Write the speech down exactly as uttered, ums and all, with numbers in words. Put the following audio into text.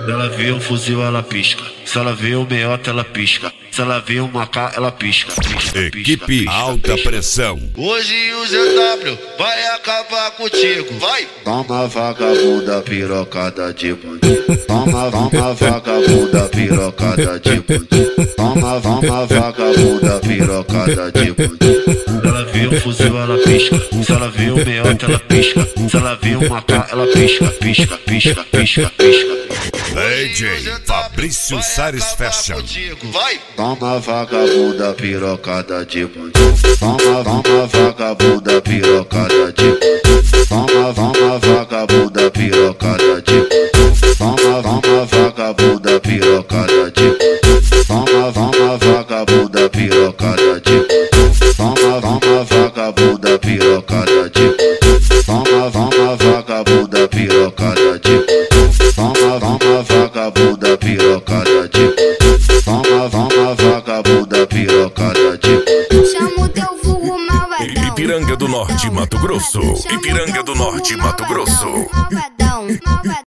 Se ela vê um fuzil, ela pisca. Se ela vê um meiota, ela pisca. Se ela vê um Maca, ela pisca. pisca Equipe pisca, Alta pisca. Pressão. Hoje o Z W vai acabar contigo, vai! Toma vagabunda pirocada de bundinho. Toma, toma vagabunda pirocada de bundinho. Toma, toma vagabunda pirocada de bundinho. Se ela vê um fuzil, ela pisca. Se ela vê um meiota, ela pisca. Se ela vê um Maca, ela pisca. Pisca, pisca, pisca, pisca. D J Fabrício Sares Fashion. Vai! Toma vagabunda pirocada de bundinho. Toma, toma vagabunda pirocada de bundinho. Toma, toma vagabunda pirocada de bundinho. Toma, toma vagabunda pirocada de bundinho. Toma, toma vagabunda pirocada de bundinho. Toma, toma vagabunda pirocada de bundinho. Toma, toma vagabunda pirocada de bundinho. Toma, toma vagabunda pirocada de bundinho. Toma, toma vagabunda pirocada de bundinho. Chama o teu vulgo malvadão. Ipiranga do Norte, Mato Grosso. Ipiranga do Norte, Mato Grosso. Malvadão, malvadão.